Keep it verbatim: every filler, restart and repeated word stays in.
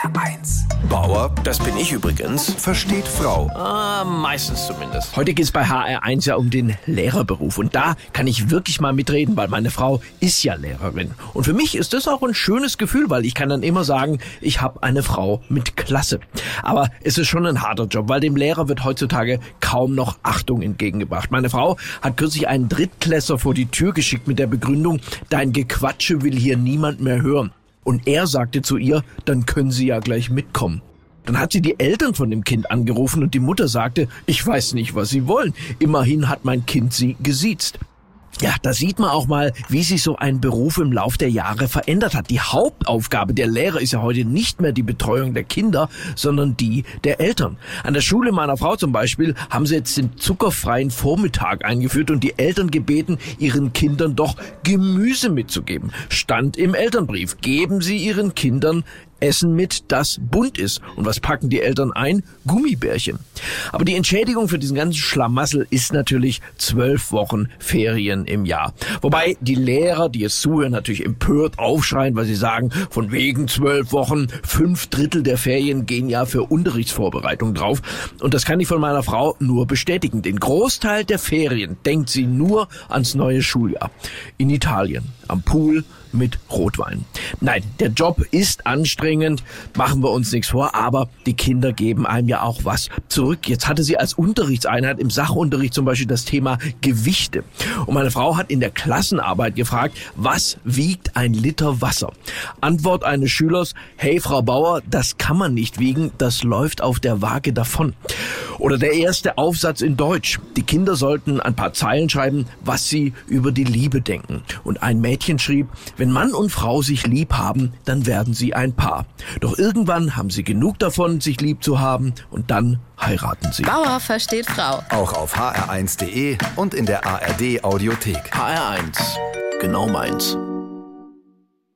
R eins. Bauer, das bin ich übrigens. Versteht Frau. Ah, meistens zumindest. Heute geht's bei H R eins ja um den Lehrerberuf. Und da kann ich wirklich mal mitreden, weil meine Frau ist ja Lehrerin. Und für mich ist das auch ein schönes Gefühl, weil ich kann dann immer sagen, ich habe eine Frau mit Klasse. Aber es ist schon ein harter Job, weil dem Lehrer wird heutzutage kaum noch Achtung entgegengebracht. Meine Frau hat kürzlich einen Drittklässler vor die Tür geschickt mit der Begründung, dein Gequatsche will hier niemand mehr hören. Und er sagte zu ihr, dann können Sie ja gleich mitkommen. Dann hat sie die Eltern von dem Kind angerufen und die Mutter sagte, ich weiß nicht, was Sie wollen. Immerhin hat mein Kind Sie gesiezt. Ja, da sieht man auch mal, wie sich so ein Beruf im Lauf der Jahre verändert hat. Die Hauptaufgabe der Lehrer ist ja heute nicht mehr die Betreuung der Kinder, sondern die der Eltern. An der Schule meiner Frau zum Beispiel haben sie jetzt den zuckerfreien Vormittag eingeführt und die Eltern gebeten, ihren Kindern doch Gemüse mitzugeben. Stand im Elternbrief, geben Sie Ihren Kindern Essen mit, das bunt ist. Und was packen die Eltern ein? Gummibärchen. Aber die Entschädigung für diesen ganzen Schlamassel ist natürlich zwölf Wochen Ferien im Jahr. Wobei die Lehrer, die jetzt zuhören, natürlich empört aufschreien, weil sie sagen, von wegen zwölf Wochen, fünf Drittel der Ferien gehen ja für Unterrichtsvorbereitung drauf. Und das kann ich von meiner Frau nur bestätigen. Den Großteil der Ferien denkt sie nur ans neue Schuljahr. In Italien, am Pool, mit Rotwein. Nein, der Job ist anstrengend, machen wir uns nichts vor, aber die Kinder geben einem ja auch was zurück. Jetzt hatte sie als Unterrichtseinheit im Sachunterricht zum Beispiel das Thema Gewichte. Und meine Frau hat in der Klassenarbeit gefragt, was wiegt ein Liter Wasser? Antwort eines Schülers, hey Frau Bauer, das kann man nicht wiegen, das läuft auf der Waage davon. Oder der erste Aufsatz in Deutsch. Die Kinder sollten ein paar Zeilen schreiben, was sie über die Liebe denken. Und ein Mädchen schrieb, wenn Mann und Frau sich lieb haben, dann werden sie ein Paar. Doch irgendwann haben sie genug davon, sich lieb zu haben und dann heiraten sie. Bauer versteht Frau. Auch auf h r eins punkt d e und in der A R D Audiothek. H R eins. Genau meins.